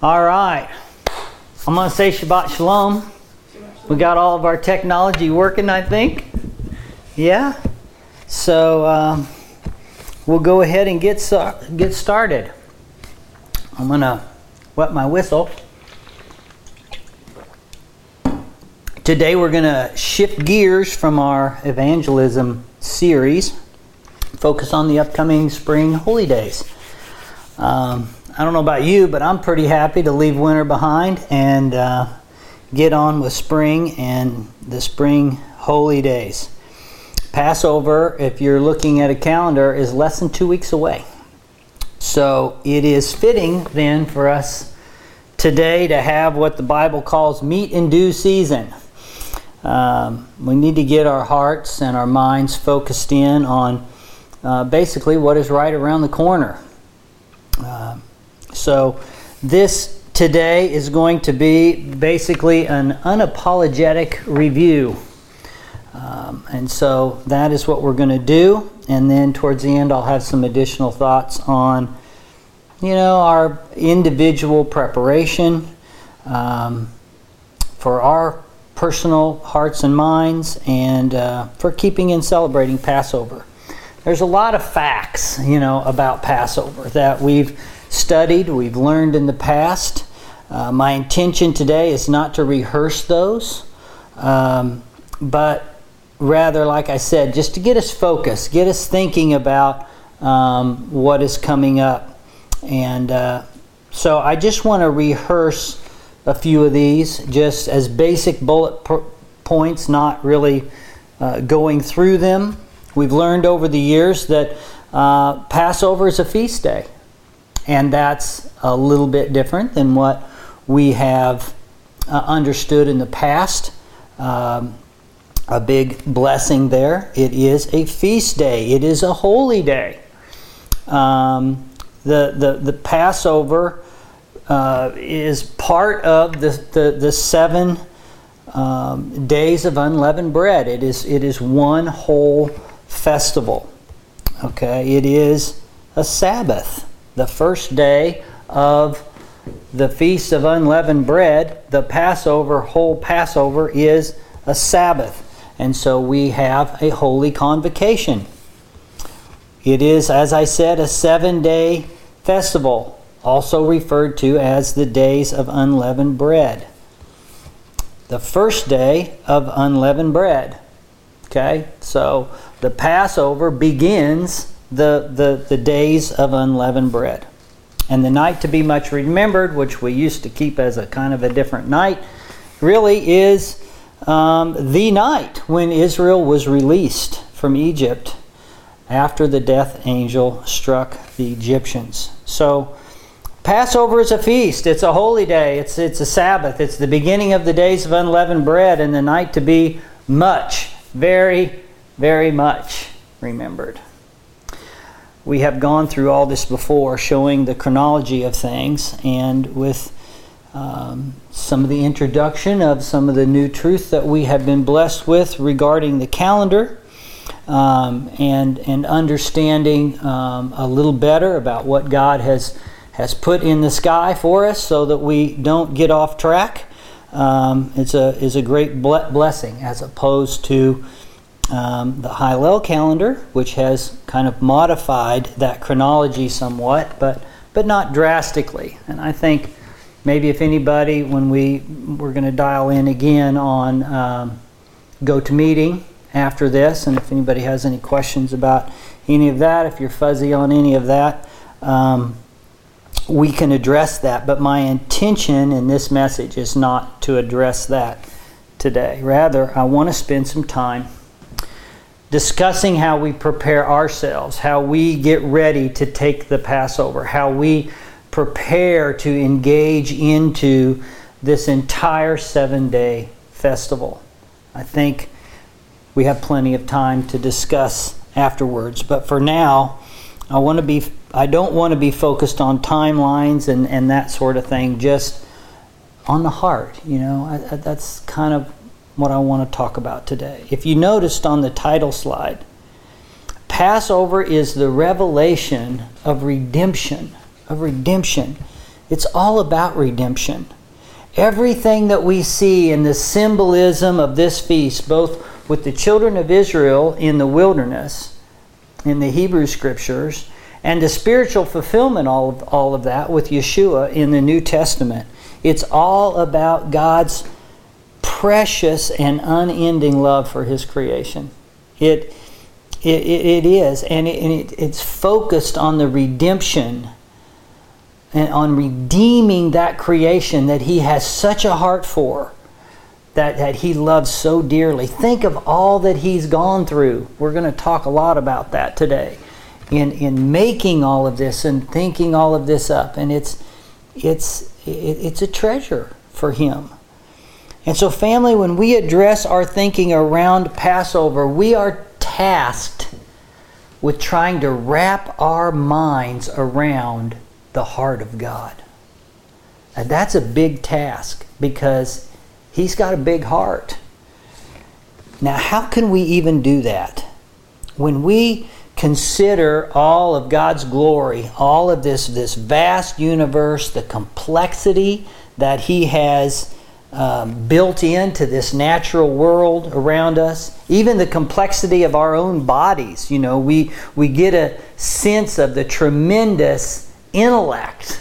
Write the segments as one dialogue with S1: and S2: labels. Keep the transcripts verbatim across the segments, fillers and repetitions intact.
S1: All right. I'm going to say Shabbat Shalom. We got all of our technology working, I think. Yeah. So um, we'll go ahead and get get started. I'm going to wet my whistle. Today we're going to shift gears from our evangelism series, focus on the upcoming spring holy days. Um, I don't know about you, but I'm pretty happy to leave winter behind and uh, get on with spring and the spring holy days. Passover, if you're looking at a calendar, is less than two weeks away. So it is fitting then for us today to have what the Bible calls meat in due season. Um, we need to get our hearts and our minds focused in on uh, basically what is right around the corner. Uh, so this today is going to be basically an unapologetic review. Um, and so that is what we're going to do. And then towards the end I'll have some additional thoughts on, you know, our individual preparation um, for our personal hearts and minds and uh, for keeping and celebrating Passover. There's a lot of facts, you know, about Passover that we've studied, we've learned in the past. Uh, my intention today is not to rehearse those, um, but rather, like I said, just to get us focused, get us thinking about um, what is coming up. And uh, so I just want to rehearse a few of these just as basic bullet po- points, not really uh, going through them. We've learned over the years that uh, Passover is a feast day, and that's a little bit different than what we have uh, understood in the past. Um, a big blessing there. It is a feast day. It is a holy day. Um, the, the, the Passover uh, is part of the, the, the seven um, days of unleavened bread. It is, it is one whole festival. Okay, it is a Sabbath. The first day of the Feast of Unleavened Bread, the Passover, whole Passover, is a Sabbath. And so we have a holy convocation. It is, as I said, a seven-day festival, also referred to as the Days of Unleavened Bread. The first day of unleavened bread. Okay, so the Passover begins the, the, the days of unleavened bread. And the night to be much remembered, which we used to keep as a kind of a different night, really is um, the night when Israel was released from Egypt after the death angel struck the Egyptians. So Passover is a feast. It's a holy day. It's, it's a Sabbath. It's the beginning of the days of unleavened bread and the night to be much, very, very much remembered. We have gone through all this before, showing the chronology of things, and with um, some of the introduction of some of the new truth that we have been blessed with regarding the calendar, um, and and understanding um, a little better about what God has has put in the sky for us, so that we don't get off track. Um, it's a is a great ble- blessing as opposed to Um, the Hillel calendar, which has kind of modified that chronology somewhat, but but not drastically. And I think maybe if anybody, when we we're going to dial in again on um, GoToMeeting after this, and if anybody has any questions about any of that, if you're fuzzy on any of that, um, we can address that. But my intention in this message is not to address that today. Rather, I want to spend some time discussing how we prepare ourselves, how we get ready to take the Passover, how we prepare to engage into this entire seven-day festival. I think we have plenty of time to discuss afterwards, but for now, I want to be I don't want to be focused on timelines and, and that sort of thing, just on the heart. You know, I, I, that's kind of what I want to talk about today. If you noticed on the title slide, Passover is the revelation of redemption, of redemption. It's all about redemption. Everything that we see in the symbolism of this feast, both with the children of Israel in the wilderness, in the Hebrew Scriptures, and the spiritual fulfillment all of, all of that with Yeshua in the New Testament. It's all about God's precious and unending love for His creation. It, it, it is, and, it, and it, it's focused on the redemption and on redeeming that creation that He has such a heart for, that, that He loves so dearly. Think of all that He's gone through. We're going to talk a lot about that today. In, in making all of this and thinking all of this up. And it's, it's, it, it's a treasure for Him. And so family, when we address our thinking around Passover, we are tasked with trying to wrap our minds around the heart of God. And that's a big task because He's got a big heart. Now, how can we even do that? When we consider all of God's glory, all of this, this vast universe, the complexity that He has um, built into this natural world around us, even the complexity of our own bodies. You know, we, we get a sense of the tremendous intellect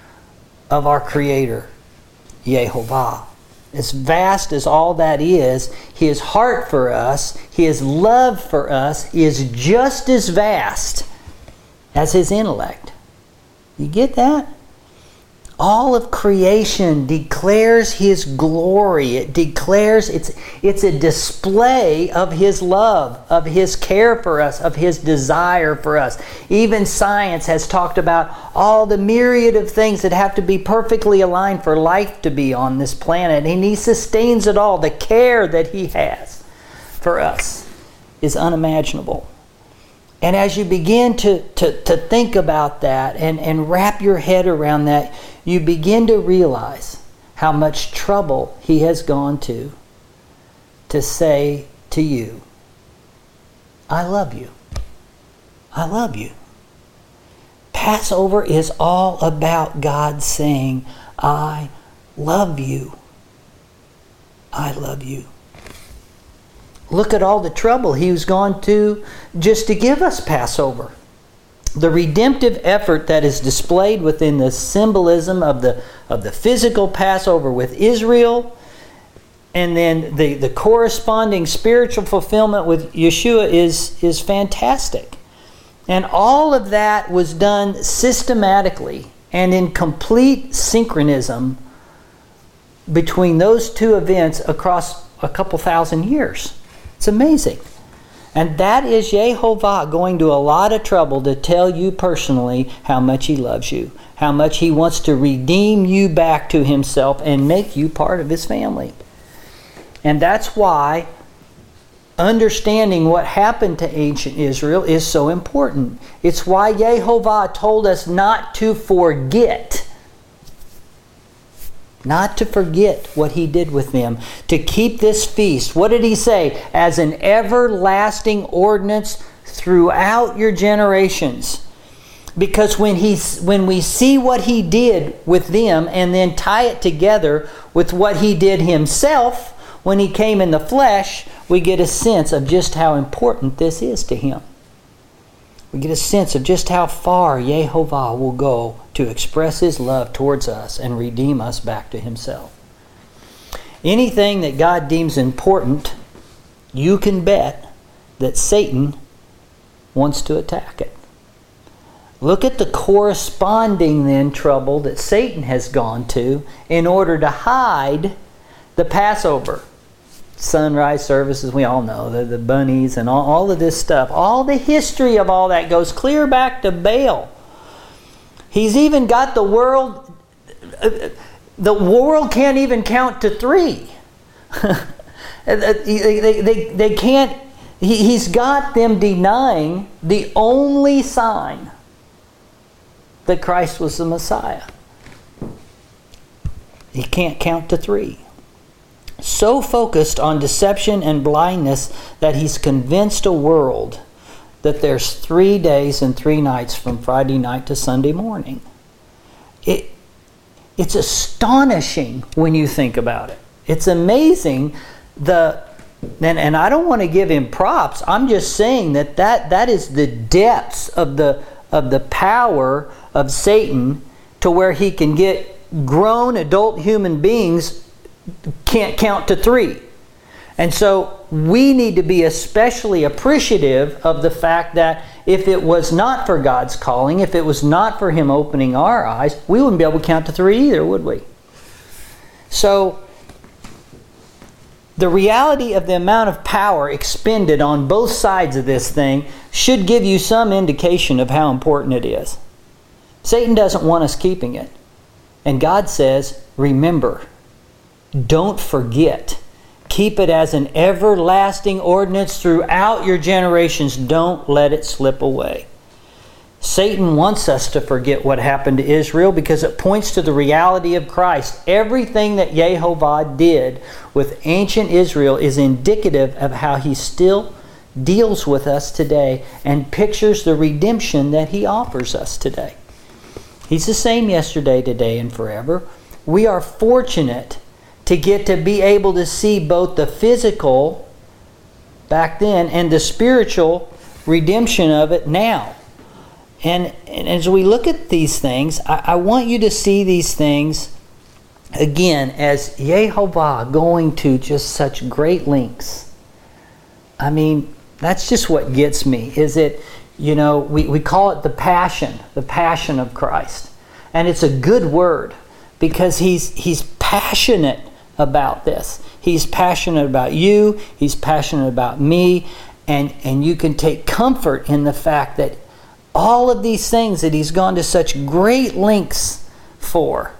S1: of our Creator, Yehovah. As vast as all that is, His heart for us, His love for us is just as vast as His intellect. You get that? All of creation declares His glory. It declares, it's, it's a display of His love, of His care for us, of His desire for us. Even science has talked about all the myriad of things that have to be perfectly aligned for life to be on this planet. And He sustains it all. The care that He has for us is unimaginable. And as you begin to, to, to think about that and, and wrap your head around that, you begin to realize how much trouble He has gone to to say to you, I love you. I love you. Passover is all about God saying, I love you. I love you. Look at all the trouble He was gone to just to give us Passover. The redemptive effort that is displayed within the symbolism of the, of the physical Passover with Israel, and then the, the corresponding spiritual fulfillment with Yeshua is, is fantastic. And all of that was done systematically and in complete synchronism between those two events across a couple thousand years. It's amazing. And that is Yehovah going to a lot of trouble to tell you personally how much He loves you, how much He wants to redeem you back to Himself and make you part of His family. And that's why understanding what happened to ancient Israel is so important. It's why Yehovah told us not to forget. Not to forget what He did with them. To keep this feast, what did He say? As an everlasting ordinance throughout your generations. Because when, he, when we see what He did with them and then tie it together with what He did Himself when He came in the flesh, we get a sense of just how important this is to Him. We get a sense of just how far Yehovah will go to express His love towards us and redeem us back to Himself. Anything that God deems important, you can bet that Satan wants to attack it. Look at the corresponding then trouble that Satan has gone to in order to hide the Passover. Sunrise services, we all know, the, the bunnies and all, all of this stuff. All the history of all that goes clear back to Baal. He's even got the world, the world can't even count to three. they, they, they, they can't, he, he's got them denying the only sign that Christ was the Messiah. He can't count to three. So focused on deception and blindness that he's convinced a world that there's three days and three nights from Friday night to Sunday morning. It, it's astonishing when you think about it. It's amazing. The and, and I don't want to give him props. I'm just saying that, that that is the depths of the of the power of Satan, to where he can get grown adult human beings can't count to three. And so we need to be especially appreciative of the fact that if it was not for God's calling, if it was not for Him opening our eyes, we wouldn't be able to count to three either, would we? So the reality of the amount of power expended on both sides of this thing should give you some indication of how important it is. Satan doesn't want us keeping it. And God says, remember, don't forget. Keep it as an everlasting ordinance throughout your generations. Don't let it slip away. Satan wants us to forget what happened to Israel because it points to the reality of Christ. Everything that Yehovah did with ancient Israel is indicative of how He still deals with us today and pictures the redemption that He offers us today. He's the same yesterday, today, and forever. We are fortunate to get to be able to see both the physical back then and the spiritual redemption of it now. And, and as we look at these things, I, I want you to see these things again as Yehovah going to just such great lengths. I mean, that's just what gets me. Is it, you know, we, we call it the passion, the passion of Christ. And it's a good word because he's he's passionate about this. He's passionate about you. He's passionate about me. And, and you can take comfort in the fact that all of these things that He's gone to such great lengths for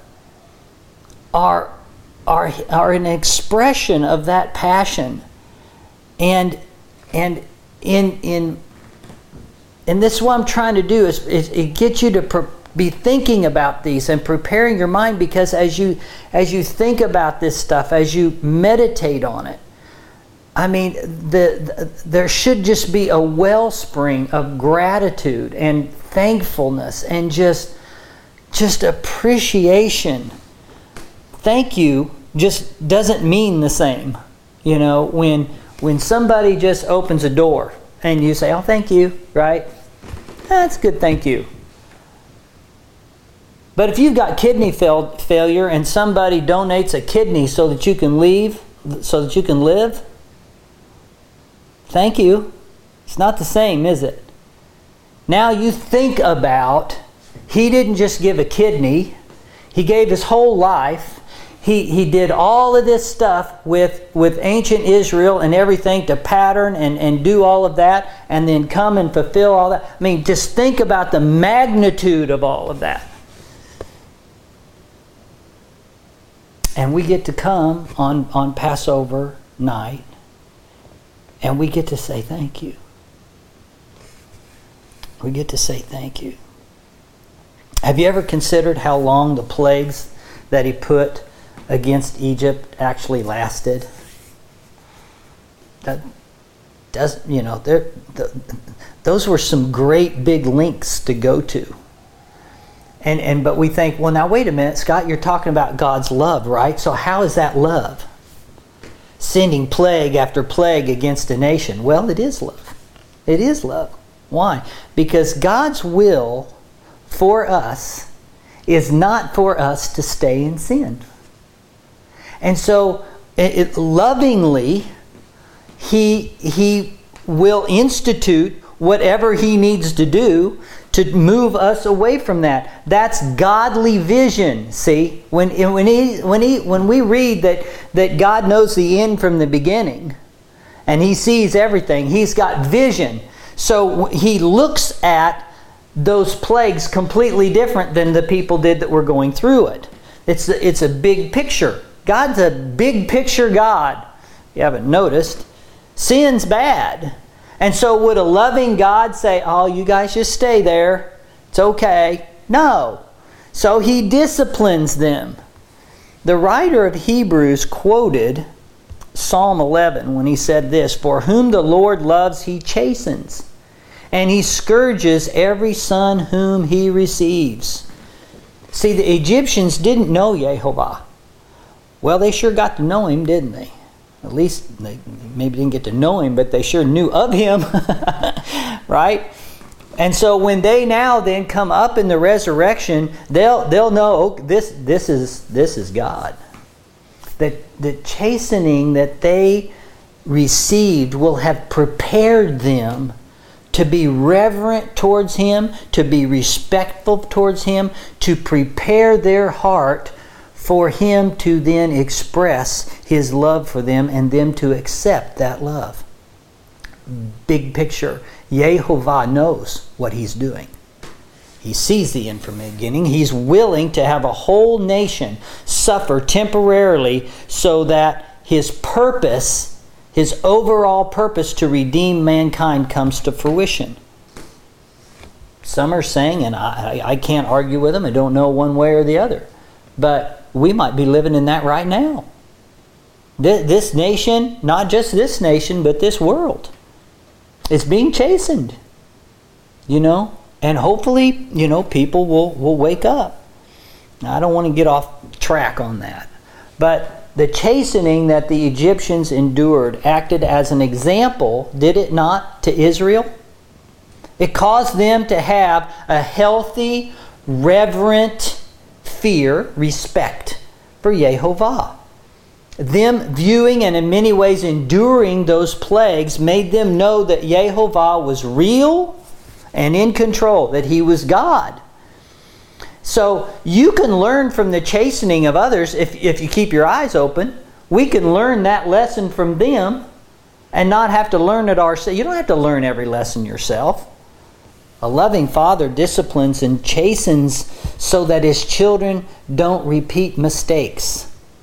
S1: are, are, are an expression of that passion. And, and in, in, and this is what I'm trying to do is, is it gets you to pre- be thinking about these and preparing your mind, because as you as you think about this stuff, as you meditate on it, I mean, the, the there should just be a wellspring of gratitude and thankfulness and just just appreciation. Thank you just doesn't mean the same. You know, when when somebody just opens a door and you say, "Oh, thank you," right? That's good, thank you. But if you've got kidney fail- failure and somebody donates a kidney so that you can leave, so that you can live, thank you. It's not the same, is it? Now you think about, He didn't just give a kidney. He gave His whole life. He, he did all of this stuff with, with ancient Israel and everything to pattern and, and do all of that and then come and fulfill all that. I mean, just think about the magnitude of all of that. And we get to come on, on Passover night and we get to say thank you. We get to say thank you. Have you ever considered how long the plagues that He put against Egypt actually lasted? That does, you know, the, those were some great big lengths to go to. And and but we think, well, now wait a minute, Scott, you're talking about God's love, right? So how is that love? Sending plague after plague against a nation. Well, it is love. It is love. Why? Because God's will for us is not for us to stay in sin. And so it, it, lovingly, he, he will institute whatever He needs to do to move us away from that. That's godly vision. See, when when he when he when we read that that God knows the end from the beginning, and He sees everything, He's got vision. So He looks at those plagues completely different than the people did that were going through it. It's a, it's a big picture. God's a big picture God. If you haven't noticed, sin's bad. And so would a loving God say, "Oh, you guys just stay there. It's okay"? No. So He disciplines them. The writer of Hebrews quoted Psalm eleven when he said this, "For whom the Lord loves, He chastens, and He scourges every son whom He receives." See, the Egyptians didn't know Yehovah. Well, they sure got to know him, didn't they? At least they maybe didn't get to know him, but they sure knew of him, right? And so when they now then come up in the resurrection, they'll they'll know, oh, this this is this is God. That the chastening that they received will have prepared them to be reverent towards him, to be respectful towards him, to prepare their heart for him to then express his love for them and them to accept that love. Big picture. Yehovah knows what he's doing. He sees the end from the beginning. He's willing to have a whole nation suffer temporarily so that his purpose, his overall purpose to redeem mankind comes to fruition. Some are saying, and I, I can't argue with them, I don't know one way or the other, but we might be living in that right now. This nation, not just this nation, but this world, is being chastened, you know, and hopefully, you know, people will, will wake up. Now, I don't want to get off track on that, but the chastening that the Egyptians endured acted as an example, did it not, to Israel? It caused them to have a healthy, reverent fear, respect for Yehovah. Them viewing and in many ways enduring those plagues made them know that Yehovah was real and in control, that he was God. So you can learn from the chastening of others if, if you keep your eyes open. We can learn that lesson from them and not have to learn it ourselves. You don't have to learn every lesson yourself. A loving father disciplines and chastens so that his children don't repeat mistakes.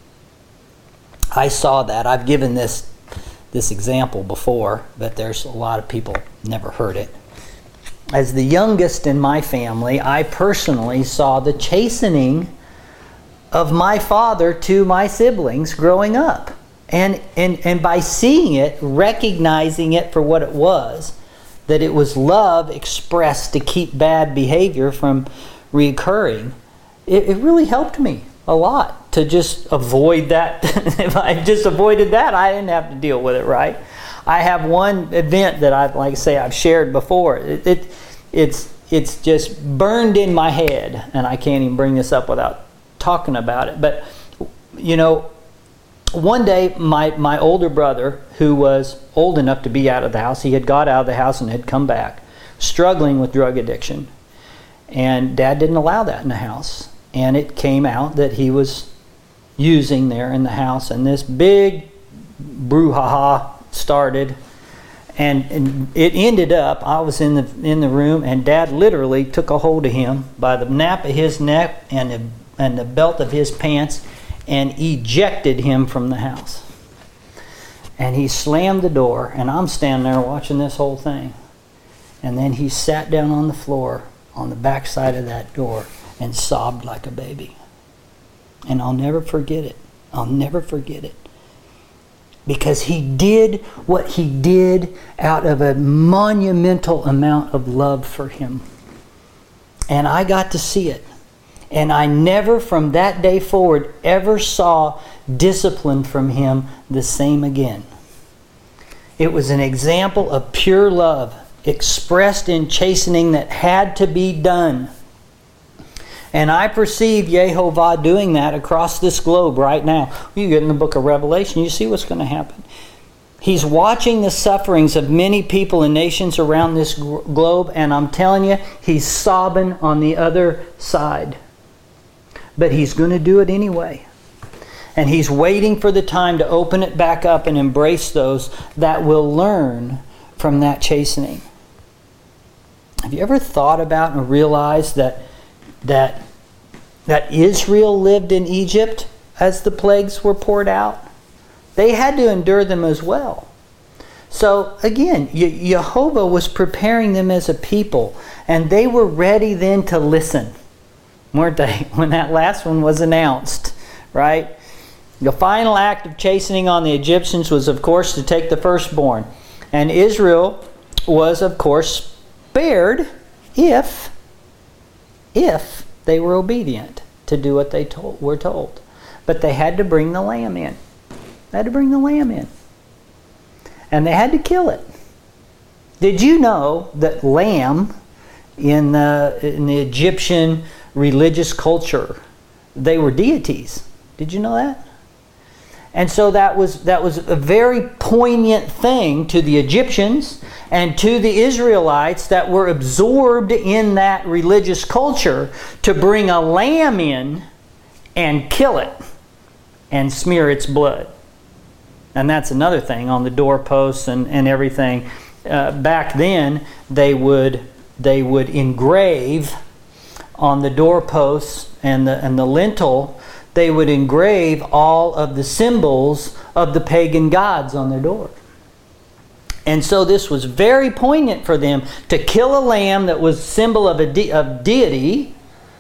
S1: I saw that. I've given this this example before, but there's a lot of people never heard it. As the youngest in my family, I personally saw the chastening of my father to my siblings growing up. And, and, and by seeing it, recognizing it for what it was, that it was love expressed to keep bad behavior from recurring, it, it really helped me a lot to just avoid that. If I just avoided that, I didn't have to deal with it, right? I have one event that I like I say I've shared before. It, it it's it's just burned in my head, and I can't even bring this up without talking about it. But you know, one day my my older brother, who was old enough to be out of the house, he had got out of the house and had come back, struggling with drug addiction, and Dad didn't allow that in the house. And it came out that he was using there in the house. And this big brouhaha started. And, and it ended up, I was in the in the room, and Dad literally took a hold of him by the nape of his neck and the, and the belt of his pants and ejected him from the house. And he slammed the door, and I'm standing there watching this whole thing. And then he sat down on the floor on the back side of that door and sobbed like a baby. And I'll never forget it. I'll never forget it. Because he did what he did out of a monumental amount of love for him. And I got to see it. And I never, from that day forward, ever saw discipline from him the same again. It was an example of pure love expressed in chastening that had to be done. And I perceive Yehovah doing that across this globe right now. You get in the book of Revelation, you see what's going to happen. He's watching the sufferings of many people and nations around this globe, and I'm telling you, he's sobbing on the other side. But he's going to do it anyway. And he's waiting for the time to open it back up and embrace those that will learn from that chastening. Have you ever thought about and realized that that that Israel lived in Egypt as the plagues were poured out? They had to endure them as well. So again, Yehovah was preparing them as a people, and they were ready then to listen, weren't they, when that last one was announced, right? The final act of chastening on the Egyptians was, of course, to take the firstborn. And Israel was, of course, spared if, if they were obedient to do what they told, were told. But they had to bring the lamb in. They had to bring the lamb in. And they had to kill it. Did you know that lamb in the, in the Egyptian religious culture, they were deities? Did you know that? And so that was that was a very poignant thing to the Egyptians and to the Israelites that were absorbed in that religious culture, to bring a lamb in and kill it and smear its blood. And that's another thing on the doorposts and, and everything. Uh, back then, they would they would engrave on the doorposts and the and the lintel. They would engrave all of the symbols of the pagan gods on their door. And so this was very poignant for them to kill a lamb that was symbol of a de- of deity,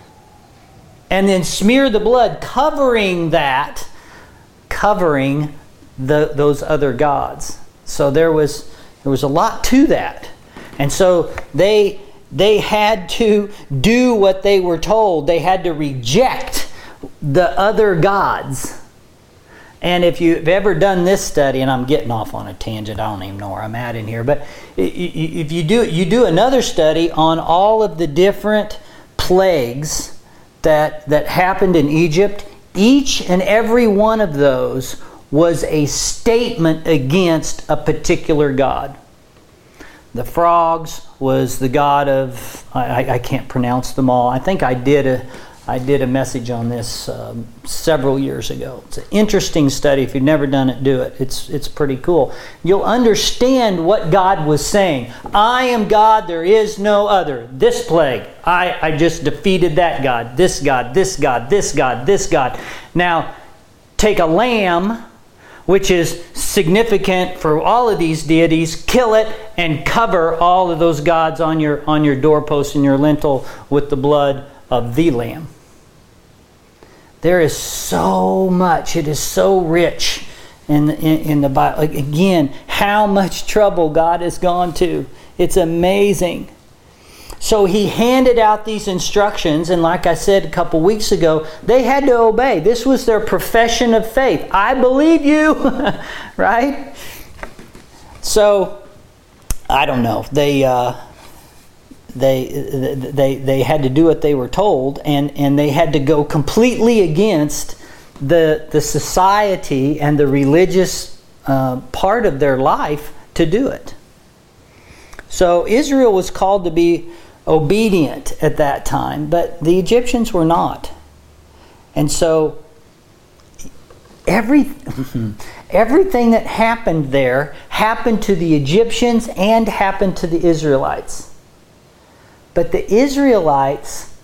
S1: and then smear the blood, covering that, covering the, those other gods. So there was there was a lot to that. And so they they had to do what they were told. They had to reject the other gods. And if you've ever done this study, and I'm getting off on a tangent, I don't even know where I'm at in here, but if you do you do another study on all of the different plagues that that happened in Egypt, each and every one of those was a statement against a particular god. The frogs was the god of, I, I can't pronounce them all. I think I did a I did a message on this um, several years ago. It's an interesting study. If you've never done it, do it. It's it's pretty cool. You'll understand what God was saying. I am God, there is no other. This plague, I, I just defeated that God. This God, this God, this God, this God. Now, take a lamb, which is significant for all of these deities, kill it and cover all of those gods on your on your doorpost and your lintel with the blood of the lamb. There is so much. It is so rich in the, in, in the Bible. Like, again, how much trouble God has gone to. It's amazing. So he handed out these instructions, and like I said a couple weeks ago, they had to obey. This was their profession of faith. I believe you, right? So, I don't know. They uh, they they they had to do what they were told, and, and they had to go completely against the the society and the religious uh, part of their life to do it. So Israel was called to be obedient at that time, but the Egyptians were not. And so every everything that happened there happened to the Egyptians and happened to the Israelites. But the Israelites,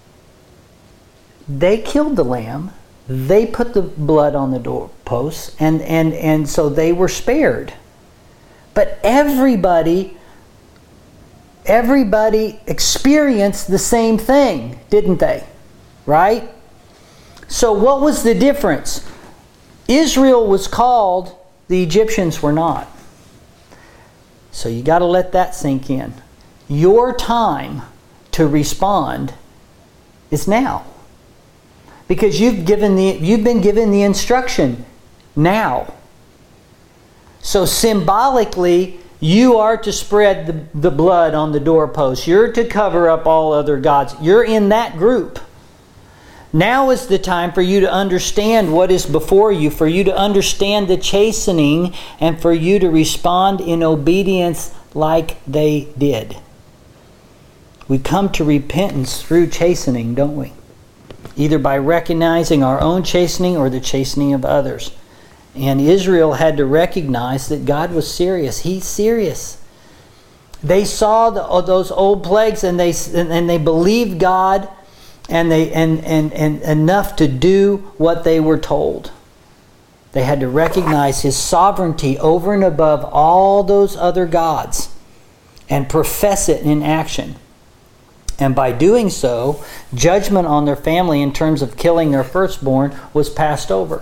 S1: they killed the lamb, they put the blood on the doorposts, and, and, and so they were spared. But everybody Everybody experienced the same thing, didn't they? Right? So what was the difference? Israel was called, the Egyptians were not. So you got to let that sink in. Your time to respond is now. Because you've given the you've been given the instruction now. So symbolically, you are to spread the, the blood on the doorpost. You're to cover up all other gods. You're in that group. Now is the time for you to understand what is before you, for you to understand the chastening, and for you to respond in obedience like they did. We come to repentance through chastening, don't we? Either by recognizing our own chastening or the chastening of others. And Israel had to recognize that God was serious. He's serious. They saw the, those old plagues, and they and they believed God, and they and, and, and enough to do what they were told. They had to recognize His sovereignty over and above all those other gods, and profess it in action. And by doing so, judgment on their family in terms of killing their firstborn was passed over.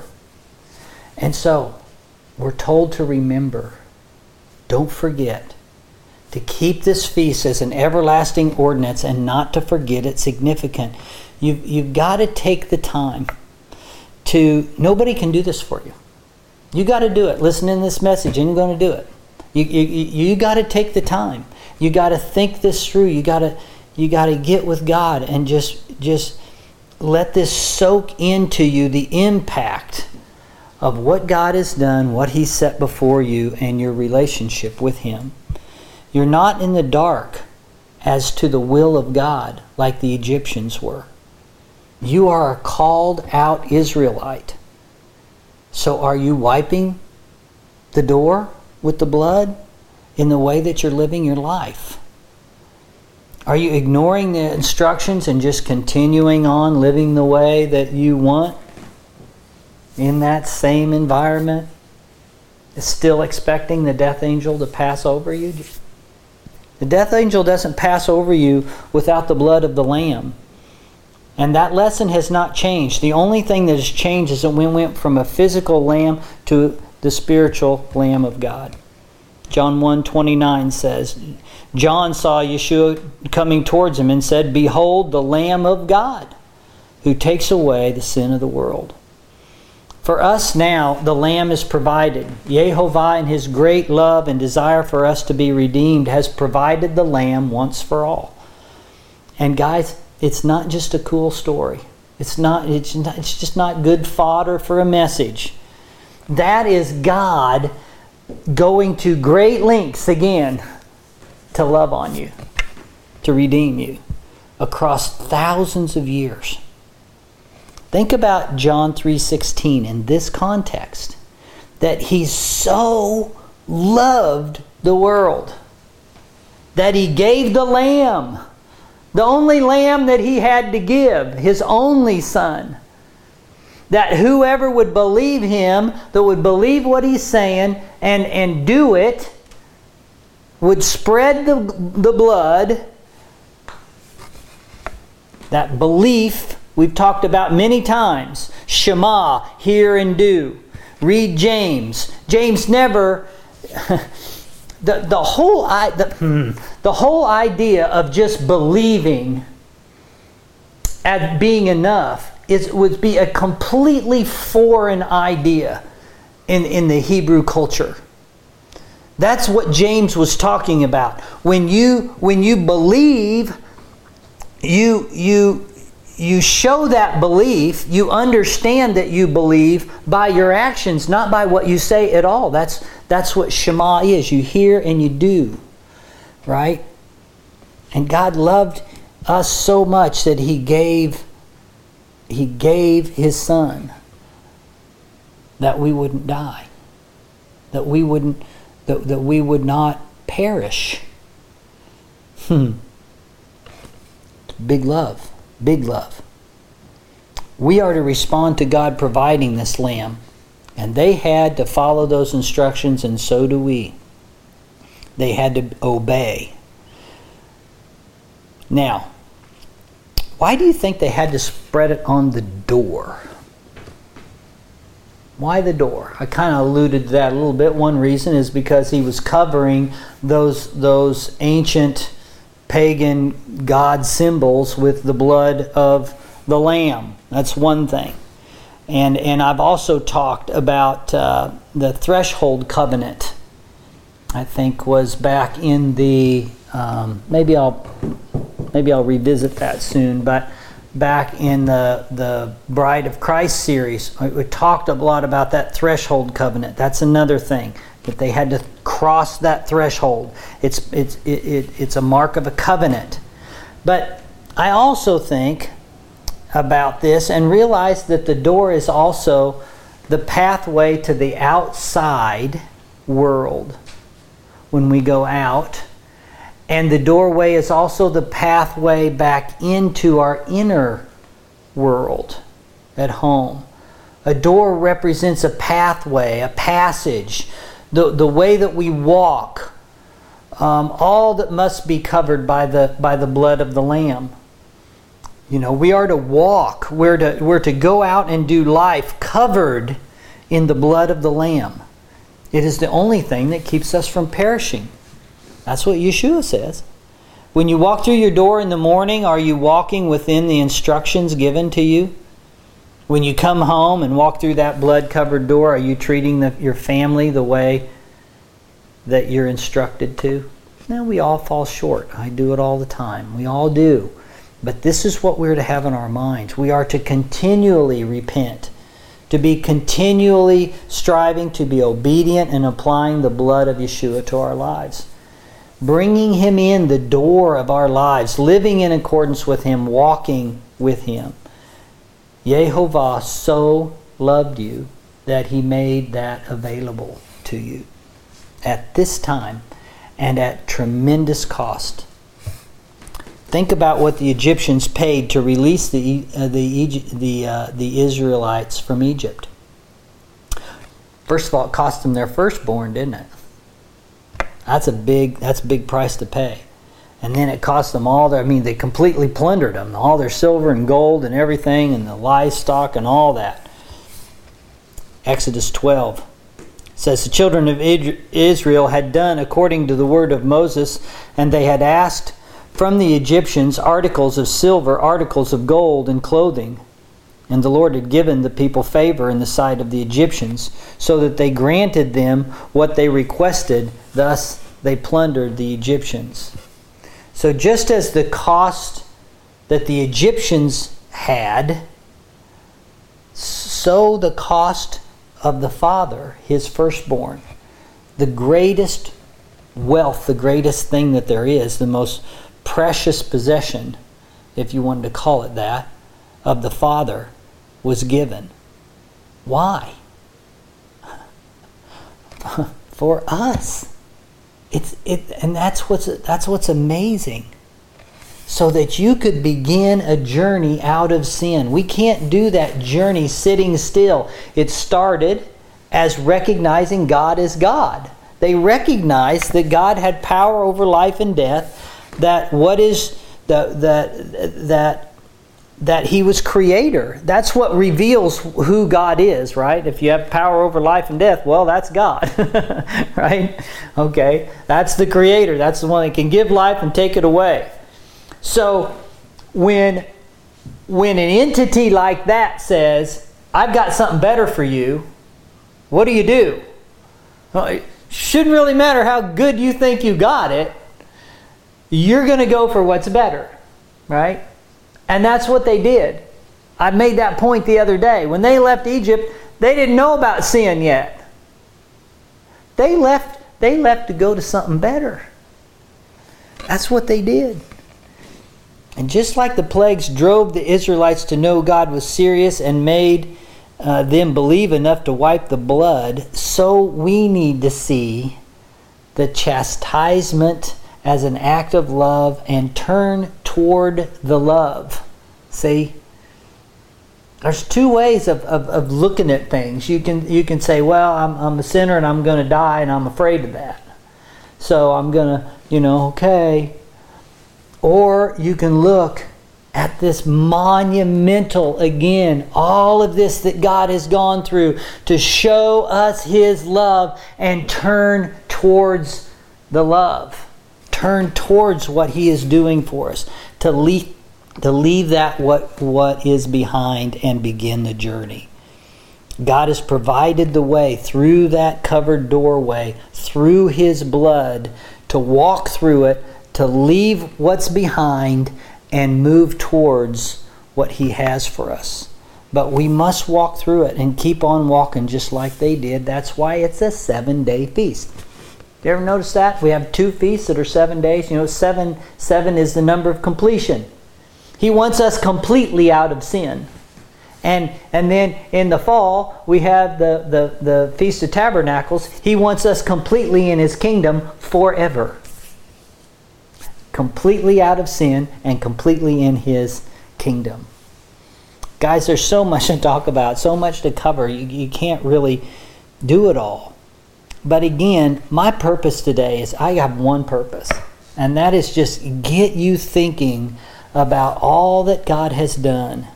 S1: And so, we're told to remember, don't forget, to keep this feast as an everlasting ordinance and not to forget its significance. You've, you've got to take the time to, nobody can do this for you. You got to do it. Listen in this message and you're going to do it. You, you, you got to take the time. You got to think this through. You got to you got to get with God and just just let this soak into you, the impact of what God has done, what He set before you, and your relationship with Him. You're not in the dark as to the will of God like the Egyptians were. You are a called out Israelite. So are you wiping the door with the blood in the way that you're living your life? Are you ignoring the instructions and just continuing on living the way that you want in that same environment? Still expecting the death angel to pass over you? The death angel doesn't pass over you without the blood of the Lamb. And that lesson has not changed. The only thing that has changed is that we went from a physical lamb to the spiritual Lamb of God. John one twenty-nine says, John saw Yeshua coming towards him and said, Behold the Lamb of God, who takes away the sin of the world. For us now, the Lamb is provided. Yehovah, in His great love and desire for us to be redeemed, has provided the Lamb once for all. And guys, it's not just a cool story. It's not, it's not, it's just not good fodder for a message. That is God going to great lengths again to love on you, to redeem you across thousands of years. Think about John three sixteen in this context, that He so loved the world that He gave the Lamb, the only Lamb that He had to give, His only Son, that whoever would believe Him, that would believe what He's saying and, and do it, would spread the, the blood. That belief we've talked about many times. Shema, hear and do. Read James. James never... the, the, whole, the, hmm, the whole idea of just believing as being enough is, would be a completely foreign idea in, in the Hebrew culture. That's what James was talking about. When you when you believe, you you you show that belief, you understand that you believe by your actions, not by what you say at all. That's that's what Shema is. You hear and you do. Right? And God loved us so much that He gave He gave His Son that we wouldn't die. That we wouldn't That, that we would not perish. Hmm. Big love. Big love. We are to respond to God providing this lamb. And they had to follow those instructions, and so do we. They had to obey. Now, why do you think they had to spread it on the door? Why the door? I kind of alluded to that a little bit. One reason is because He was covering those those ancient pagan god symbols with the blood of the Lamb. That's one thing. And and I've also talked about uh, the threshold covenant. I think was back in the um, maybe I'll maybe I'll revisit that soon, but. Back in the, the Bride of Christ series, we talked a lot about that threshold covenant. That's another thing, that they had to cross that threshold. It's, it's, it, it, it's a mark of a covenant. But I also think about this and realize that the door is also the pathway to the outside world when we go out. And the doorway is also the pathway back into our inner world at home. A door represents a pathway, a passage, the, the way that we walk, um, all that must be covered by the, by the blood of the Lamb. You know, we are to walk, we're to, we're to go out and do life covered in the blood of the Lamb. It is the only thing that keeps us from perishing. That's what Yeshua says. When you walk through your door in the morning, are you walking within the instructions given to you? When you come home and walk through that blood-covered door, are you treating the, your family the way that you're instructed to? No, we all fall short. I do it all the time. We all do. But this is what we're to have in our minds. We are to continually repent, to be continually striving to be obedient and applying the blood of Yeshua to our lives. Bringing Him in the door of our lives, living in accordance with Him, walking with Him. Yehovah so loved you that He made that available to you at this time and at tremendous cost. Think about what the Egyptians paid to release the uh, the Egypt, the uh, the Israelites from Egypt. First of all, it cost them their firstborn, didn't it? That's a big that's a big price to pay. And then it cost them all their, I mean, they completely plundered them, all their silver and gold and everything, and the livestock and all that. Exodus twelve says, the children of Israel had done according to the word of Moses, and they had asked from the Egyptians articles of silver, articles of gold, and clothing. And the Lord had given the people favor in the sight of the Egyptians, so that they granted them what they requested. Thus they plundered the Egyptians. So just as the cost that the Egyptians had, so the cost of the father, his firstborn, the greatest wealth, the greatest thing that there is, the most precious possession, if you wanted to call it that, of the father, was given. Why? For us. It's it, and that's what's that's what's amazing. So that you could begin a journey out of sin. We can't do that journey sitting still. It started as recognizing God as God. They recognized that God had power over life and death. That what is the that that that He was creator. That's what reveals who God is, right? If you have power over life and death, well, that's God, right? Okay, that's the creator. That's the one that can give life and take it away. So when when an entity like that says, I've got something better for you, what do you do? Well, it shouldn't really matter how good you think you got it. You're going to go for what's better, right? And that's what they did. I made that point the other day. When they left Egypt, they didn't know about sin yet. They left, they left to go to something better. That's what they did. And just like the plagues drove the Israelites to know God was serious and made uh, them believe enough to wipe the blood, so we need to see the chastisement as an act of love and turn toward the love. See? There's two ways of, of, of looking at things. You can you can say, well, I'm, I'm a sinner and I'm going to die and I'm afraid of that. So I'm going to, you know, okay. Or you can look at this monumental, again, all of this that God has gone through to show us His love and turn towards the love. Turn towards what He is doing for us. To leave, to leave that what, what is behind and begin the journey. God has provided the way through that covered doorway, through His blood, to walk through it, to leave what's behind and move towards what He has for us. But we must walk through it and keep on walking just like they did. That's why it's a seven-day feast. You ever notice that? We have two feasts that are seven days. You know, seven, seven is the number of completion. He wants us completely out of sin. And and then in the fall, we have the, the, the Feast of Tabernacles. He wants us completely in His kingdom forever. Completely out of sin and completely in His kingdom. Guys, there's so much to talk about, so much to cover. You, you can't really do it all. But again, my purpose today is I have one purpose. And that is just get you thinking about all that God has done.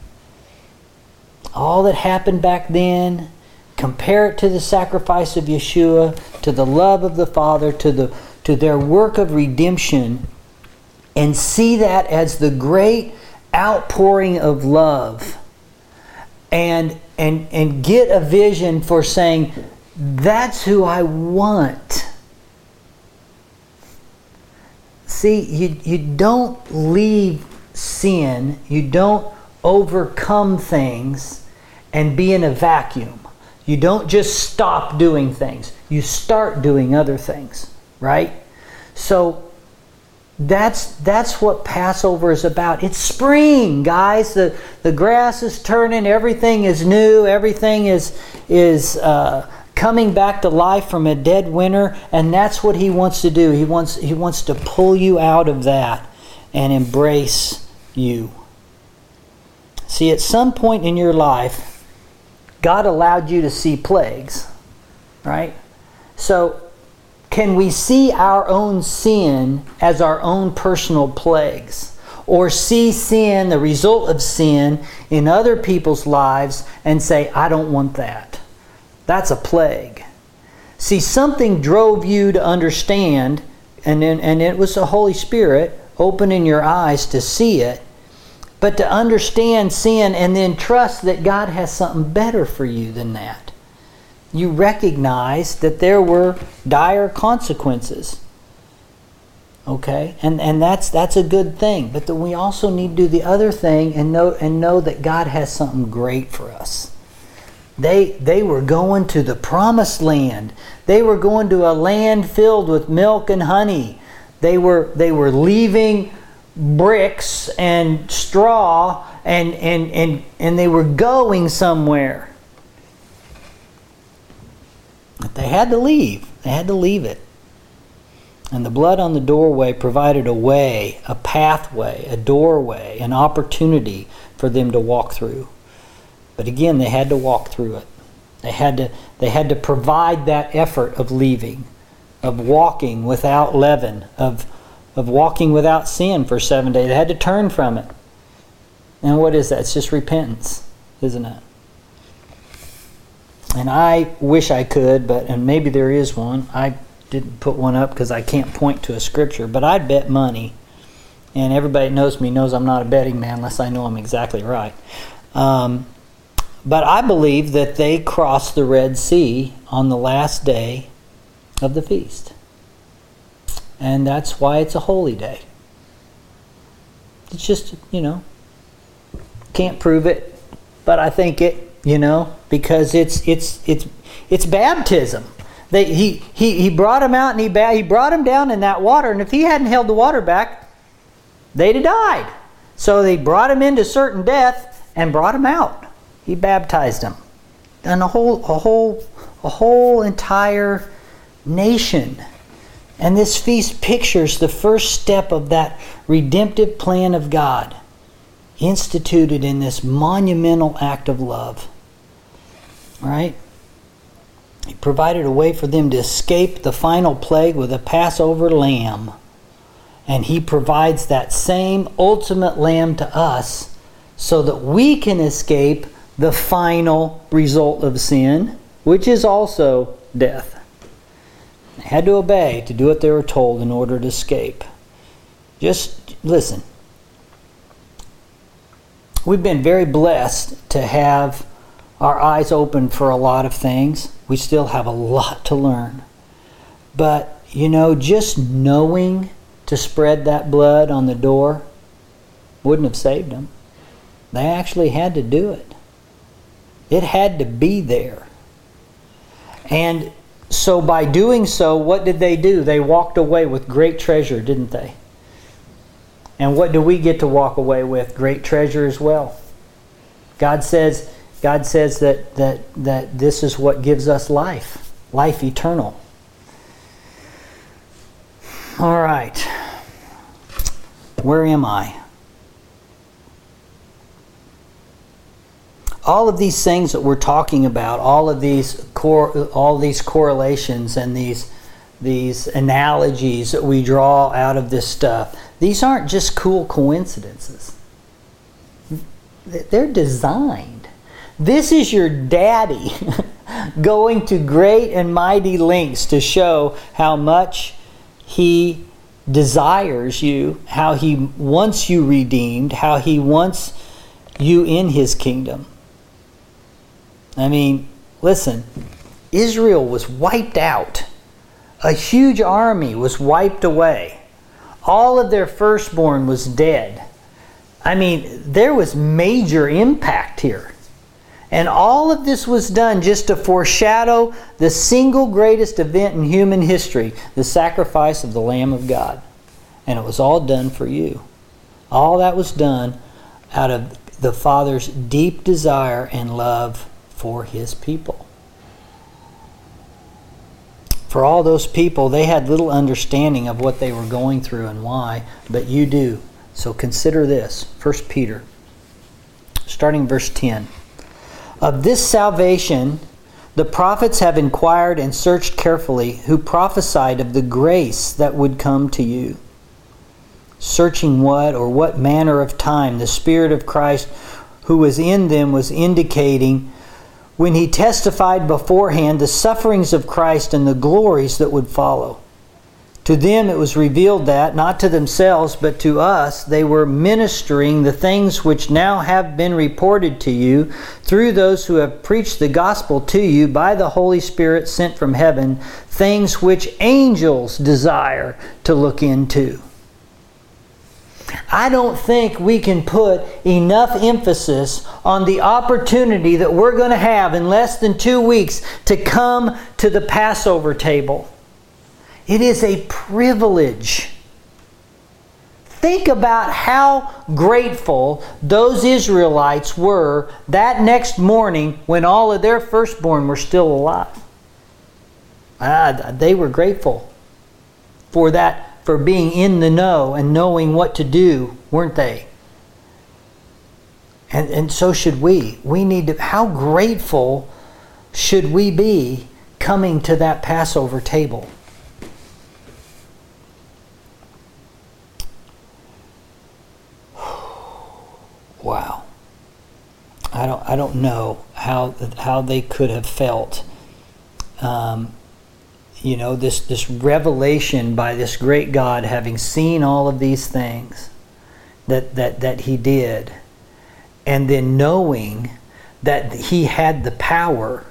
S1: All that happened back then. Compare it to the sacrifice of Yeshua, to the love of the Father, to the to to their work of redemption and see that as the great outpouring of love, and and and get a vision for saying, that's who I want. See, you, you don't leave sin, you don't overcome things and be in a vacuum. You don't just stop doing things. You start doing other things, right? So that's that's what Passover is about. It's spring, guys. The the grass is turning, everything is new, everything is is uh, coming back to life from a dead winter, and that's what he wants to do. He wants he wants to pull you out of that and embrace you. See, at some point in your life, God allowed you to see plagues, right? So, can we see our own sin as our own personal plagues? Or see sin, the result of sin, in other people's lives and say, I don't want that. That's a plague. See, something drove you to understand, and, then, and it was the Holy Spirit opening your eyes to see it, but to understand sin and then trust that God has something better for you than that. You recognize that there were dire consequences. Okay? And and that's that's a good thing. But then we also need to do the other thing and know and know that God has something great for us. They they were going to the promised land. They were going to a land filled with milk and honey. They were they were leaving bricks and straw and and and, and they were going somewhere. But they had to leave. They had to leave it. And the blood on the doorway provided a way, a pathway, a doorway, an opportunity for them to walk through. But again, they had to walk through it. They had to, they had to provide that effort of leaving, of walking without leaven, of, of walking without sin for seven days. They had to turn from it. And what is that? It's just repentance, isn't it? And I wish I could, but and maybe there is one. I didn't put one up because I can't point to a scripture, but I'd bet money. And everybody that knows me knows I'm not a betting man unless I know I'm exactly right. Um, but I believe that they crossed the Red Sea on the last day of the feast. And that's why it's a holy day. It's just, you know, can't prove it, but I think it. You know, because it's it's it's it's baptism. They, he he he brought him out and he ba- he brought him down in that water, and if he hadn't held the water back, they'd have died. So they brought him into certain death and brought him out. He baptized him, and a whole a whole a whole entire nation. And this feast pictures the first step of that redemptive plan of God, instituted in this monumental act of love. Right? He provided a way for them to escape the final plague with a Passover lamb. And He provides that same ultimate lamb to us so that we can escape the final result of sin, which is also death. They had to obey to do what they were told in order to escape. Just listen. We've been very blessed to have our eyes open for a lot of things. We still have a lot to learn. But, you know, just knowing to spread that blood on the door wouldn't have saved them. They actually had to do it. It had to be there. And so by doing so, what did they do? They walked away with great treasure, didn't they? And what do we get to walk away with? Great treasure as well. God says, God says that that that this is what gives us life, life eternal. All right. Where am I? All of these things that we're talking about, all of these cor- all these correlations and these these analogies that we draw out of this stuff, these aren't just cool coincidences. They're designed. This is your daddy going to great and mighty lengths to show how much He desires you, how He wants you redeemed, how He wants you in His kingdom. I mean, listen, Israel was wiped out. A huge army was wiped away. All of their firstborn was dead. I mean, there was major impact here. And all of this was done just to foreshadow the single greatest event in human history, the sacrifice of the Lamb of God. And it was all done for you. All that was done out of the Father's deep desire and love for His people. For all those people, they had little understanding of what they were going through and why, but you do. So consider this. First Peter, starting verse ten. Of this salvation, the prophets have inquired and searched carefully, who prophesied of the grace that would come to you. Searching what or what manner of time the Spirit of Christ who was in them was indicating when He testified beforehand the sufferings of Christ and the glories that would follow. To them it was revealed that, not to themselves, but to us, they were ministering the things which now have been reported to you through those who have preached the gospel to you by the Holy Spirit sent from heaven, things which angels desire to look into. I don't think we can put enough emphasis on the opportunity that we're going to have in less than two weeks to come to the Passover table. It is a privilege. Think about how grateful those Israelites were that next morning when all of their firstborn were still alive. Ah, they were grateful for that, for being in the know and knowing what to do, weren't they? And, and so should we. We need to, how grateful should we be coming to that Passover table? Wow. I don't I don't know how how they could have felt. Um, you know, this this revelation by this great God, having seen all of these things that that that He did, and then knowing that He had the power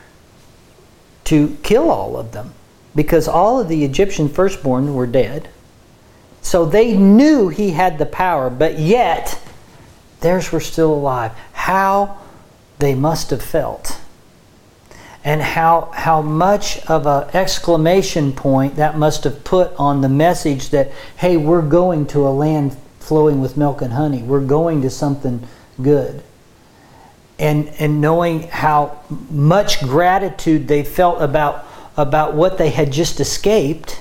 S1: to kill all of them, because all of the Egyptian firstborn were dead. So they knew He had the power, but yet theirs were still alive. How they must have felt. And how how much of an exclamation point that must have put on the message that, hey, we're going to a land flowing with milk and honey. We're going to something good. And and knowing how much gratitude they felt about, about what they had just escaped.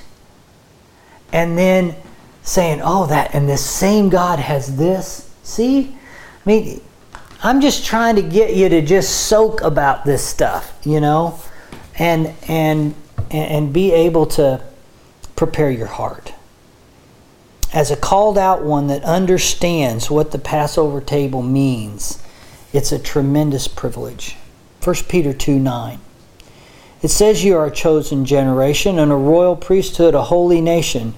S1: And then saying, oh, that, and this same God has this. See? I mean, I'm just trying to get you to just soak about this stuff, you know, and and and be able to prepare your heart. As a called out one that understands what the Passover table means, it's a tremendous privilege. First Peter two nine. It says you are a chosen generation and a royal priesthood, a holy nation,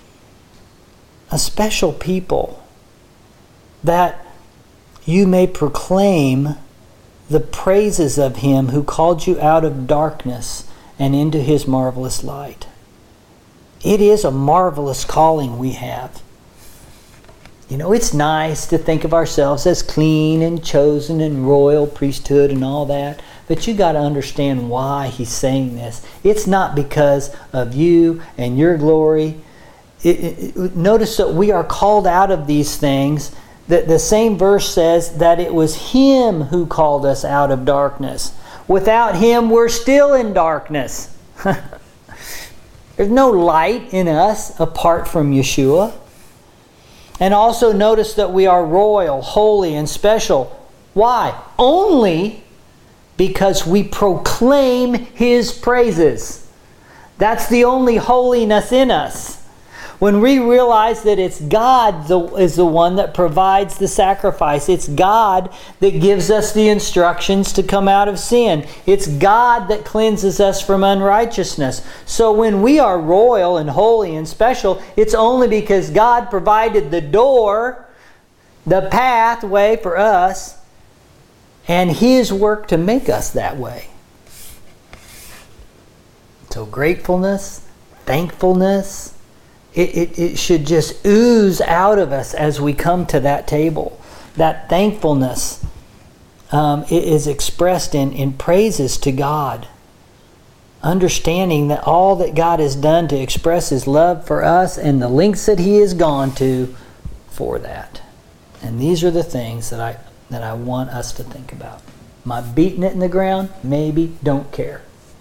S1: a special people, that you may proclaim the praises of Him who called you out of darkness and into His marvelous light. It is a marvelous calling we have. You know, it's nice to think of ourselves as clean and chosen and royal priesthood and all that, but you got to understand why He's saying this. It's not because of you and your glory. It, it, notice that we are called out of these things. The, the same verse says that it was Him who called us out of darkness. Without Him, we're still in darkness. There's no light in us apart from Yeshua. And also notice that we are royal, holy, and special. Why? Only because we proclaim His praises. That's the only holiness in us. When we realize that it's God that is the one that provides the sacrifice. It's God that gives us the instructions to come out of sin. It's God that cleanses us from unrighteousness. So when we are royal and holy and special, it's only because God provided the door, the pathway for us, and His work to make us that way. So gratefulness, thankfulness, it, it, it should just ooze out of us as we come to that table. That thankfulness um, is expressed in, in praises to God. Understanding that all that God has done to express His love for us and the lengths that He has gone to for that. And these are the things that I that I want us to think about. Am I beating it in the ground? Maybe. Don't care.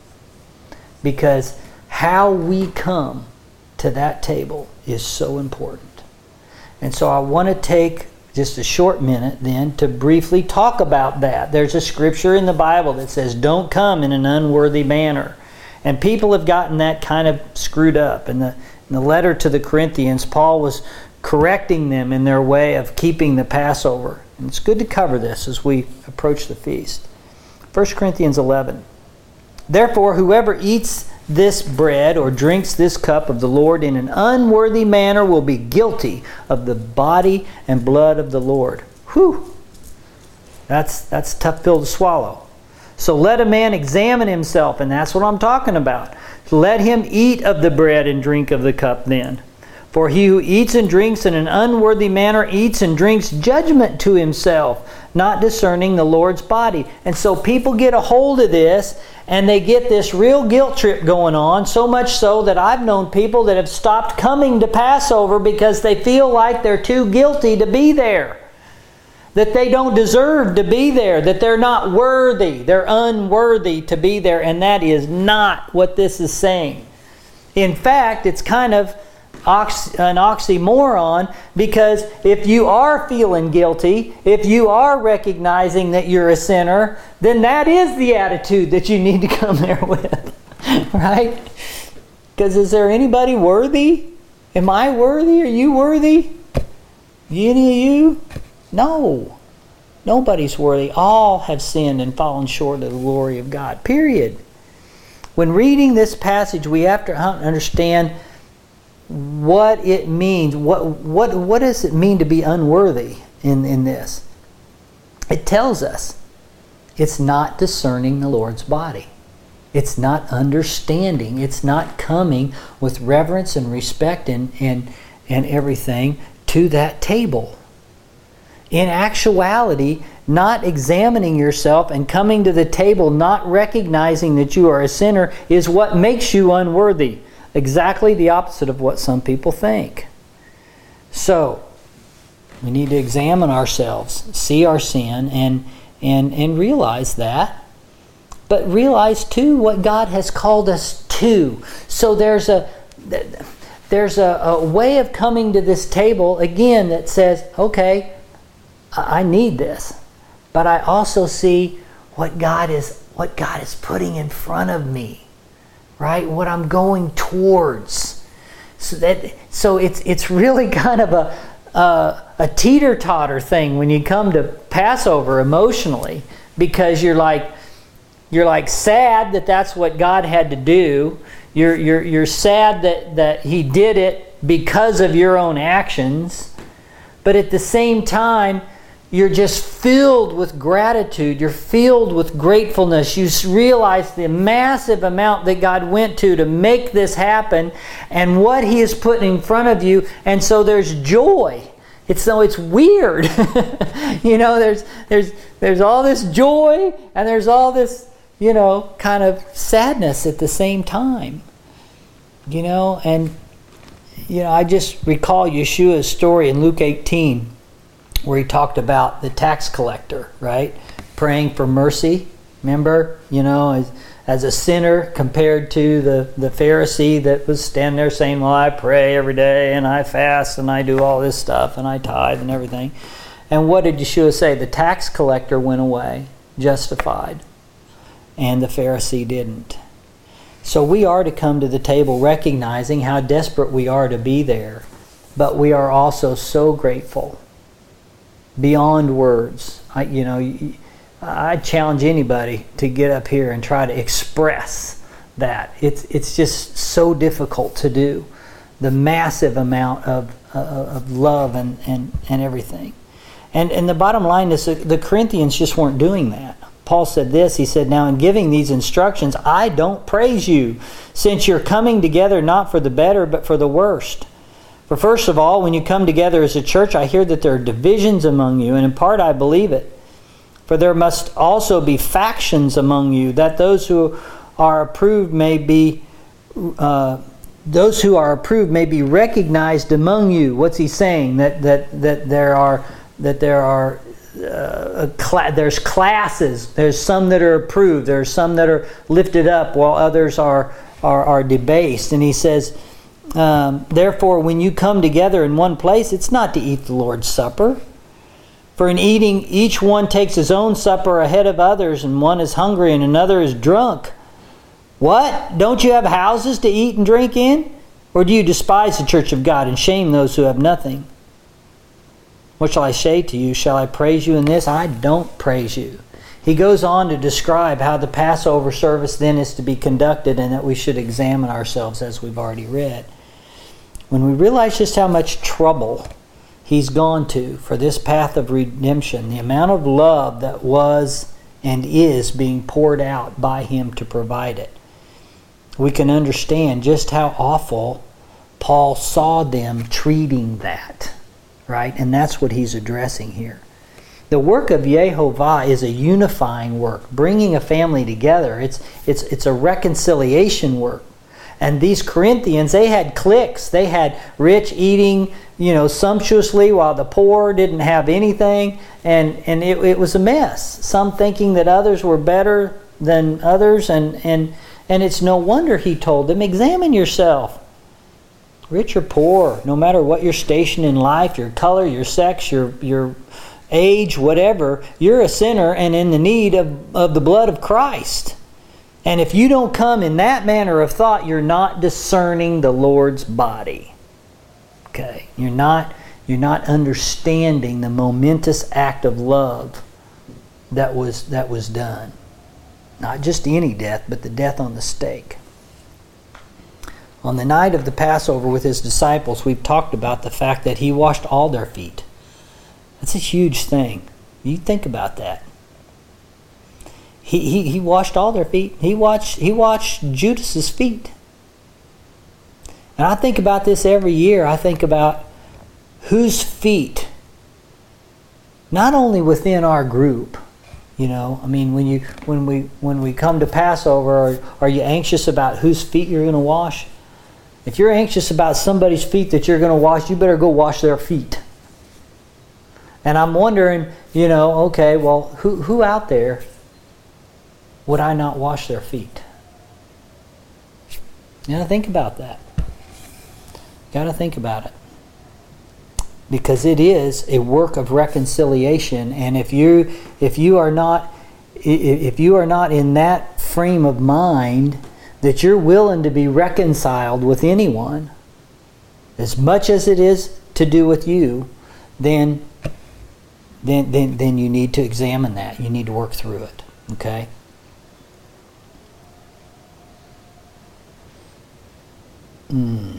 S1: Because how we come to that table is so important. And so I want to take just a short minute then to briefly talk about that. There's a scripture in the Bible that says, don't come in an unworthy manner. And people have gotten that kind of screwed up. In the, in the letter to the Corinthians, Paul was correcting them in their way of keeping the Passover. And it's good to cover this as we approach the feast. First Corinthians eleven. Therefore, whoever eats this bread or drinks this cup of the Lord in an unworthy manner will be guilty of the body and blood of the Lord. Whew! That's, that's a tough pill to swallow. So let a man examine himself, and that's what I'm talking about. Let him eat of the bread and drink of the cup then. For he who eats and drinks in an unworthy manner eats and drinks judgment to himself, not discerning the Lord's body. And so people get a hold of this, and they get this real guilt trip going on, so much so that I've known people that have stopped coming to Passover because they feel like they're too guilty to be there. That they don't deserve to be there, that they're not worthy, they're unworthy to be there, and that is not what this is saying. In fact, it's kind of an oxymoron, because if you are feeling guilty, if you are recognizing that you're a sinner, then that is the attitude that you need to come there with. Right? Because is there anybody worthy? Am I worthy? Are you worthy? Any of you? No. Nobody's worthy. All have sinned and fallen short of the glory of God. Period. When reading this passage, we have to understand what it means. What what what does it mean to be unworthy in, in this? It tells us it's not discerning the Lord's body. It's not understanding. It's not coming with reverence and respect and, and, and everything to that table. In actuality, not examining yourself and coming to the table, not recognizing that you are a sinner, is what makes you unworthy. Exactly the opposite of what some people think. So, we need to examine ourselves, see our sin, and, and, and realize that. But realize too what God has called us to. So there's a there's a, a way of coming to this table, again, that says, okay, I need this. But I also see what God is what God is putting in front of me. Right? What I'm going towards. So that so it's it's really kind of a a, a teeter-totter thing when you come to Passover emotionally, because you're like you're like sad that that's what God had to do. You're you're you're sad that that He did it because of your own actions, but at the same time, you're just filled with gratitude. You're filled with gratefulness. You realize the massive amount that God went to to make this happen and what He has put in front of you. And so there's joy. It's so it's weird. you know, there's there's there's all this joy and there's all this, you know, kind of sadness at the same time. You know, and you know, I just recall Yeshua's story in Luke eighteen, where He talked about the tax collector, right? Praying for mercy. Remember, you know, as, as a sinner compared to the, the Pharisee that was standing there saying, well, I pray every day and I fast and I do all this stuff and I tithe and everything. And what did Yeshua say? The tax collector went away, justified, and the Pharisee didn't. So we are to come to the table recognizing how desperate we are to be there. But we are also so grateful. Beyond words. I, you know, I challenge anybody to get up here and try to express that. It's it's just so difficult to do. The massive amount of uh, of love and, and, and everything. And and the bottom line is that the Corinthians just weren't doing that. Paul said this, he said, now in giving these instructions, I don't praise you, since you're coming together not for the better, but for the worst. For first of all, when you come together as a church, I hear that there are divisions among you, and in part I believe it. For there must also be factions among you, that those who are approved may be uh, those who are approved may be recognized among you. What's he saying? That that that there are that there are uh, cl- there's classes. There's some that are approved. There's some that are lifted up, while others are are, are debased. And he says, um, therefore, when you come together in one place, it's not to eat the Lord's Supper. For in eating, each one takes his own supper ahead of others, and one is hungry and another is drunk. What? Don't you have houses to eat and drink in? Or do you despise the church of God and shame those who have nothing? What shall I say to you? Shall I praise you in this? I don't praise you. He goes on to describe how the Passover service then is to be conducted, and that we should examine ourselves, as we've already read. When we realize just how much trouble He's gone to for this path of redemption, the amount of love that was and is being poured out by Him to provide it, we can understand just how awful Paul saw them treating that, right? And that's what he's addressing here. The work of Yehovah is a unifying work, bringing a family together. It's it's it's a reconciliation work. And these Corinthians, they had cliques. They had rich eating, you know, sumptuously, while the poor didn't have anything. And, and it, it was a mess. Some thinking that others were better than others. And, and, and it's no wonder he told them, examine yourself. Rich or poor, no matter what your station in life, your color, your sex, your, your age, whatever, you're a sinner and in the need of, of the blood of Christ. And if you don't come in that manner of thought, you're not discerning the Lord's body. Okay, you're not you're not understanding the momentous act of love that was that was done. Not just any death, but the death on the stake. On the night of the Passover with His disciples, we've talked about the fact that He washed all their feet. That's a huge thing. You think about that. He, he he washed all their feet. He watched he watched Judas's feet. And I think about this every year. I think about whose feet, not only within our group, you know, I mean, when you when we when we come to Passover, are, are you anxious about whose feet you're going to wash? If you're anxious about somebody's feet that you're going to wash, you better go wash their feet. And I'm wondering, you know, okay, well, who who out there would I not wash their feet? You gotta think about that. Gotta think about it. Because it is a work of reconciliation, and if you if you are not if you are not in that frame of mind that you're willing to be reconciled with anyone, as much as it is to do with you, then then then, then you need to examine that. You need to work through it. Okay? Mm.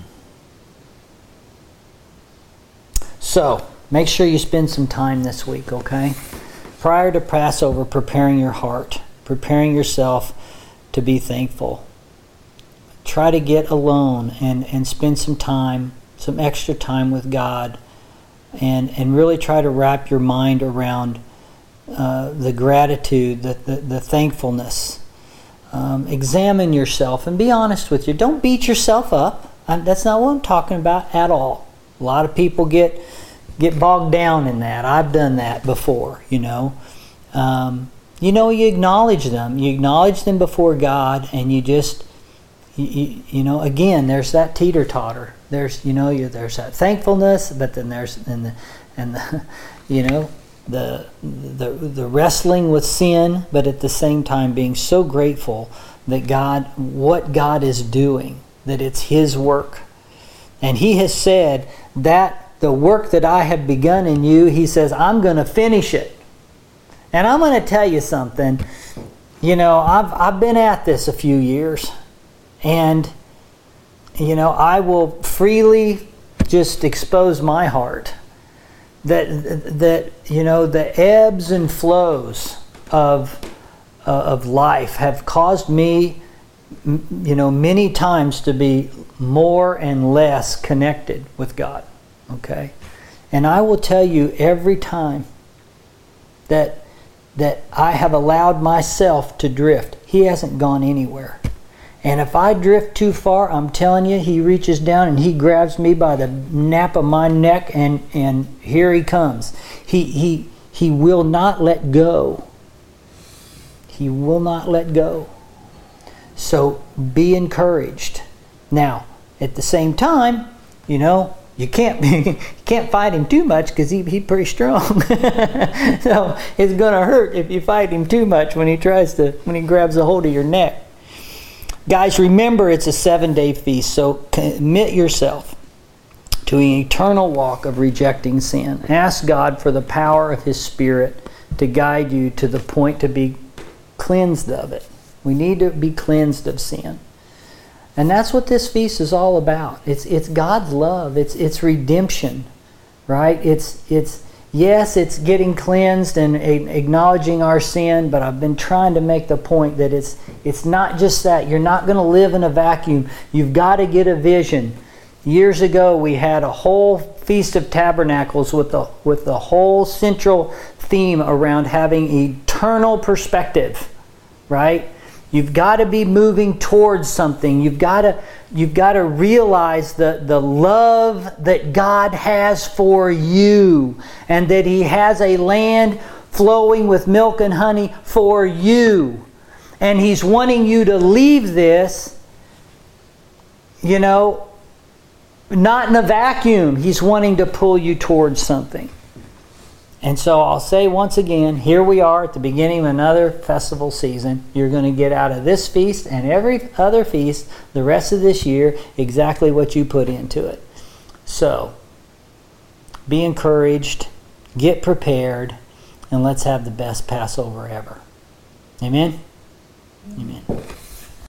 S1: So, make sure you spend some time this week, okay? Prior to Passover, preparing your heart, preparing yourself to be thankful. Try to get alone and, and spend some time, some extra time with God, and, and really try to wrap your mind around uh, the gratitude, the, the, the thankfulness. Um, examine yourself and be honest with you. Don't beat yourself up. I'm, that's not what I'm talking about at all. A lot of people get get bogged down in that. I've done that before, you know. Um, you know, you acknowledge them. You acknowledge them before God, and you just, you, you, you know, again, there's that teeter-totter. There's, you know, you, there's that thankfulness, but then there's, and the, and the, you know, the, the, the wrestling with sin, but at the same time being so grateful that God, what God is doing, that it's His work. And He has said that the work that I have begun in you, He says, I'm going to finish it. And I'm going to tell you something. You know, I've I've been at this a few years. And, you know, I will freely just expose my heart. That, that you know, the ebbs and flows of, uh, of life have caused me, you know, many times to be more and less connected with God. Okay? And I will tell you every time that that I have allowed myself to drift, He hasn't gone anywhere. And if I drift too far, I'm telling you, He reaches down and He grabs me by the nape of my neck, and, and here He comes. He, he, he will not let go. He will not let go. So be encouraged. Now, at the same time, you know, you can't you can't fight Him too much, because he he's pretty strong. So it's going to hurt if you fight Him too much when He tries to when He grabs a hold of your neck. Guys, remember it's a seven-day feast, so commit yourself to an eternal walk of rejecting sin. Ask God for the power of His Spirit to guide you to the point to be cleansed of it. We need to be cleansed of sin. And that's what this feast is all about. It's it's God's love. It's it's redemption, right? It's it's yes, it's getting cleansed and acknowledging our sin. But I've been trying to make the point that it's it's not just that. You're not going to live in a vacuum. You've got to get a vision. Years ago, we had a whole Feast of Tabernacles with the with the whole central theme around having eternal perspective, right? You've got to be moving towards something. You've got to, you've got to realize the, the love that God has for you, and that He has a land flowing with milk and honey for you. And He's wanting you to leave this, you know, not in a vacuum. He's wanting to pull you towards something. And so I'll say once again, here we are at the beginning of another festival season. You're going to get out of this feast and every other feast the rest of this year exactly what you put into it. So, be encouraged, get prepared, and let's have the best Passover ever. Amen? Amen.